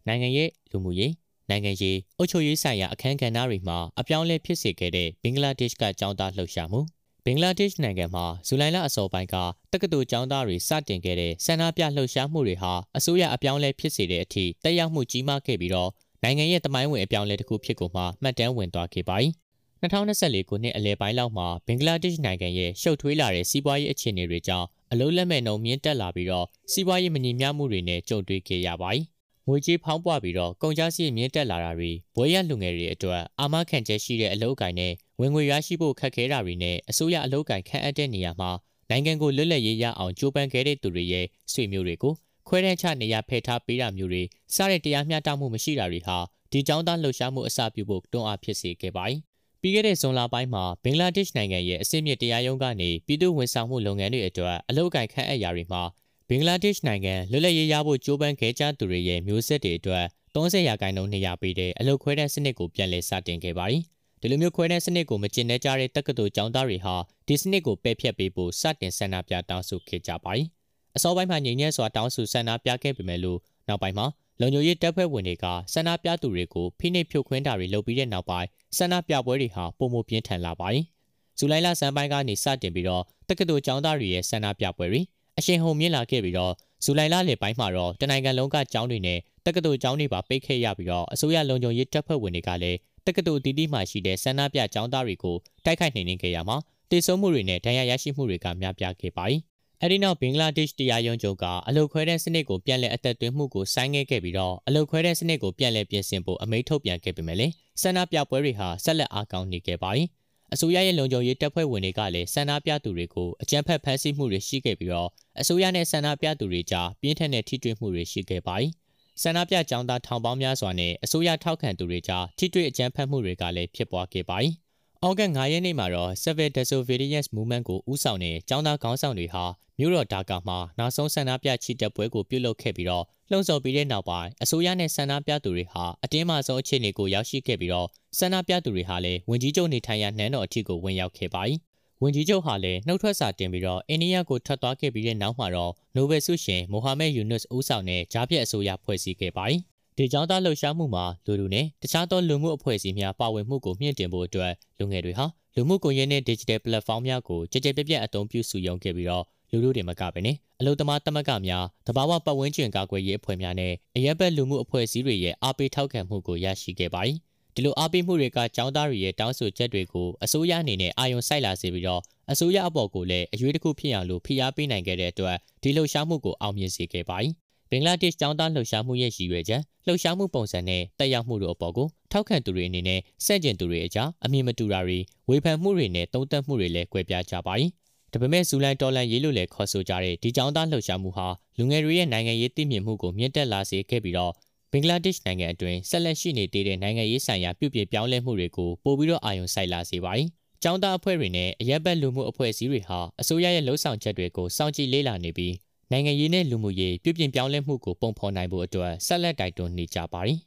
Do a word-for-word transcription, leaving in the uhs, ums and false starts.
နိုင်ငံရေးလူမှုရေးနိုင်ငံရေးအုပ်ချုပ်ရေးဆိုင်ရာအခမ်းကဏ္ဍတွေမှာအပြောင်းအလဲဖြစ်စေခဲ့တဲ့ဘင်္ဂလားဒေ့ရှ်ကကျောင်းသားလှုပ်ရှားမှုဘင်္ဂလားဒေ့ရှ်နိုင်ငံမှာဇူလိုင်လအစောပိုင်းကတက္ကသိုလ်ကျောင်းသားတွေစတင်ခဲ့တဲ့ဆန္ဒပြလှုပ်ရှားမှုတွေဟာအစိုးရအပြောင်းအလဲဖြစ်စေတဲ့အထိတက်ရောက်မှုကြီးမားခဲ့ပြီးတော့နိုင်ငံရဲ့တမိုင်းဝင်အပြောင်းအလဲတစ်ခုဖြစ်ကိုမှမှတ်တမ်းဝင်သွားခဲ့ပါတယ်။၂၀၂၄ခုနှစ်အလယ်ပိုင်းလောက်မှာဘင်္ဂလားဒေ့ရှ်နိုင်ငံရဲ့ရှုပ်ထွေးလာတဲ့စီးပွားရေးအခြေအနေတွေကြောင့်အလုံးလက်မဲ့နှုန်းမြင့်တက်လာပြီးတော့စီးပွားရေးမညီမျှမှုတွေနဲ့ကြုံတွေ့ခဲ့ရပါတယ်။ငွေကြေးဖောင်းပွားပြီးတော့ကုန်ကျစရိတ်မြင့်တက်လာတာတွေဘွဲရလူငယ်တွေအတွက်အာမခံချက်ရှိတဲ့အလုပ်အကိုင်နဲ့ဝင်ငွေရရှိဖို့ခက်ခဲတာတွေနဲ့အစိုးရအလုပ်အကိုင်ခန့်အပ်တဲ့နေရာမှာနိုင်ငံကိုလွတ်လပ်ရေးရအောင်ကြိုးပမ်းခဲ့တဲ့သူတွေရဲ့ဆွေမျိုးတွေကိုခွဲတန်းချနေရဖယ်ထားပေးတာမျိုးတွေစတဲ့တရားမျှတမှုမရှိတာတွေဟာဒီကျောင်းသားလှုပ်ရှားမှုအစပြုဖို့တွန်းအားဖြစ်စေခဲ့ပါတယ်။ပြီးခဲ့တဲ့ဇွန်လပိုင်းမှာဘင်္ဂလားဒေ့ရှ်နိုင်ငံရဲ့အစိမ့်မြစ်တရားရုံးကနေပြည်သူ့ဝန်ဆောင်မှုလုပ်ငန်းတွေအတွက်အလုပ်အကိုင်ခန့်အပ်ရာတွေမှာဘင်္ဂလားဒေ့ရှ်နိုင်ငံလွတ်လပ်ရေးရဖို့ကြိုးပမ်းခဲ့ကြသူတွေရဲ့မျိုးဆက်တွေအတွက်သုံးဆယ်ရာခိုင်နှုန်းနေရာပေးတဲ့အလုပ်ခွဲတန်းစနစ်ကိုပြန်လည်စတင်ခဲ့ပါတယ်။ဒီလိုမျိုးခွဲတန်းစနစ်ကိုမကျင့်တဲ့ကြတဲ့တက္ကသိုလ်ကျောင်းသားတွေဟာဒီစနစ်ကိုပယ်ဖျက်ပေးဖို့စတင်ဆန္ဒပြတောင်းဆိုခဲ့ကြပါတယ်။အစောပိုင်းမှာငြိမ်ညံ့စွာတောင်းဆိုဆန္ဒပြခဲ့ပေမဲ့လို့နောက်ပိုင်းမှာလုံခြုံရေးတပ်ဖွဲ့ဝင်တွေကဆန္ဒပြသူတွေကိုဖိနှိပ်ဖြိုခွင်းတာတွေလုပ်ပြီးတဲ့နောက်ပိုင်းဆန္ဒပြပွဲတွေဟာပုံမပြင်းထန်လာပါတယ်။ဇူလိုင်လဆန်းပိုင်းကနေစတင်ပြီးတော့တက္ကသိုလ်ကျောင်းသားတွေရဲ့ဆန္ဒပြပွဲတွေအရှိန်ဟုန်မြင့်လာခဲ့ပြီးတော့ဇူလိုင်လလယ်ပိုင်းမှာတော့တနိုင်ငံလုံးကကျောင်းတွေနဲ့တက္ကသိုလ်ကျောင်းတွေပါပိတ်ခဲ့ရပြီးတော့အစိုးရလုံခြုံရေးတပ်ဖွဲ့ဝင်တွေကလည်းတက္ကသိုလ်အသီးသီးမှရှိတဲ့ဆန္ဒပြကျောင်းသားတွေကိုတိုက်ခိုက်နှိမ်နင်းခဲ့ရမှာတေဆုံးမှုတွေနဲ့ဒဏ်ရာရရှိမှုတွေကများပြားခဲ့ပါတယ်။အဲဒီနောက်ဘင်္ဂလားဒေ့ရှ်တရားရုံးချုပ်ကအလုတ်ခွဲတဲ့စနစ်ကိုပြန်လည်အသက်သွင်းမှုကိုဆိုင်းငံ့ခဲ့ပြီးတော့အလုတ်ခွဲတဲ့စနစ်ကိုပြန်လည်ပြင်ဆင်ဖို့အမိန့်ထုတ်ပြန်ခဲ့ပေမဲ့လည်းဆန္ဒပြပွဲတွေဟာဆက်လက်အားကောင်းနေခဲ့ပါတယ်။အစိုးရရဲ့လုံခြုံရေးတပ်ဖွဲ့ဝင်တွေကလည်းဆန္ဒပြသူတွေကိုအကြမ်းဖက်ဖမ်းဆီးမှုတွေရှိခဲ့ပြီးတော့အစိုးရနဲ့ဆန္ဒပြသူတွေကြားပြင်းထန်တဲ့ထိတွေ့မှုတွေရှိခဲ့ပါတယ်။ဆန္ဒပြကျောင်းသားထောင်ပေါင်းများစွာနဲ့အစိုးရထောက်ခံသူတွေကြားထိတွေ့အကြမ်းဖက်မှုတွေကလည်းဖြစ်ပွားခဲ့ပါတယ်။ဩဂတ်၅ရက်နေ့မှာတော့ Civil Disobedience Movement ကိုဦးဆောင်တဲ့ကျောင်းသားခေါင်းဆောင်တွေဟာမြို့တော်ဒါကာမှာနောက်ဆုံးဆန္ဒပြချီတက်ပွဲကိုပြုလုပ်ခဲ့ပြီးတော့လှုံ့ဆော်ပြီးတဲ့နောက်ပိုင်းအစိုးရနဲ့ဆန္ဒပြသူတွေဟာအတင်းမာဆုံးအခြေအနေကိုရောက်ရှိခဲ့ပြီးတော့ဆန္ဒပြသူတွေဟာလည်းဝင်ကြီးချုပ်နေထိုင်ရာနှမ်းတော်အထိကိုဝင်ရောက်ခဲ့ပါတယ်။ဝင်ကြီးချုပ်ဟာလည်းနှုတ်ထွက်စာတင်ပြီးတော့အိန္ဒိယကိုထွက်သွားခဲ့ပြီးတဲ့နောက်မှာတော့နိုဘယ်ဆုရှင်မိုဟာမက်ယူနွတ်ဦးဆောင်တဲ့ဂျားပြတ်အစိုးရဖွဲ့စည်းခဲ့ပါတယ်။ဒီကျောင်းသားလှုပ်ရှားမှုမှာလူလူနဲ့တခြားသောလူမှုအဖွဲ့အစည်းများပါဝင်မှုကိုမြင့်တင်ဖို့အတွက်လူငယ်တွေဟာလူမှုကွန်ရက်နဲ့ digital platform များကိုကြည်ကြဲပြပြအသုံးပြုစုယုံခဲ့ပြီးတော့လူလူတွေမကပဲနဲ့အလုံသမားသမဂ္ဂများတဘာဝပတ်ဝန်းကျင်ကာကွယ်ရေးအဖွဲ့များနဲ့အရက်ဘက်လူမှုအဖွဲ့အစည်းတွေရဲ့အားပေးထောက်ခံမှုကိုရရှိခဲ့ပါတယ်။ဒီလိုအားပေးမှုတွေကကျောင်းသားတွေရဲ့တောင်းဆိုချက်တွေကိုအစိုးရအနေနဲ့အာရုံစိုက်လာစေပြီးတော့အစိုးရအပေါ်ကိုလည်းအရွေးတစ်ခုဖြစ်အောင်လို့ဖိအားပေးနိုင်ခဲ့တဲ့အတွက်ဒီလှုပ်ရှားမှုကိုအောင်မြင်စေခဲ့ပါတယ်။ဘင်္ဂလားဒေ့ရှ်ကျောင်းသားလှုပ်ရှားမှုရဲ့ရည်ရွယ်ချက်လှုပ်ရှားမှုပုံစံနဲ့တက်ရောက်မှုတို့အပေါ်ကိုထောက်ခံသူတွေအနေနဲ့စန့်ကျင်သူတွေအကြားအမြင်မတူတာတွေဝေဖန်မှုတွေနဲ့တုံ့တက်မှုတွေလည်းကွဲပြားကြပါတယ်။ဒါပေမဲ့ဇူလိုင်တော်လန်ရေးလို့လည်းခေါ်ဆိုကြတဲ့ဒီကျောင်းသားလှုပ်ရှားမှုဟာလူငယ်တွေရဲ့နိုင်ငံရေးသိမြင်မှုကိုမြင့်တက်လာစေခဲ့ပြီးတော့ဘင်္ဂလားဒေ့ရှ်နိုင်ငံအတွင်းဆက်လက်ရှိနေသေးတဲ့နိုင်ငံရေးဆိုင်ရာပြုပြင်ပြောင်းလဲမှုတွေကိုပိုပြီးတော့အာရုံစိုက်လာစေပါတယ်။ကျောင်းသားအဖွဲ့တွေနဲ့အရက်ဘက်လူမှုအဖွဲ့အစည်းတွေဟာအစိုးရရဲ့လှုံ့ဆော်ချက်တွေကိုစောင့်ကြည့်လေ့လာနေပြီးနိုင်ငံရေးနဲ့လူမှုရေးပြုပြင်ပြောင်းလဲမှုကိုပုံဖော်နိုင်ဖို့အတွက်ဆက်လက်တိုက်တွန်းနေကြပါတယ်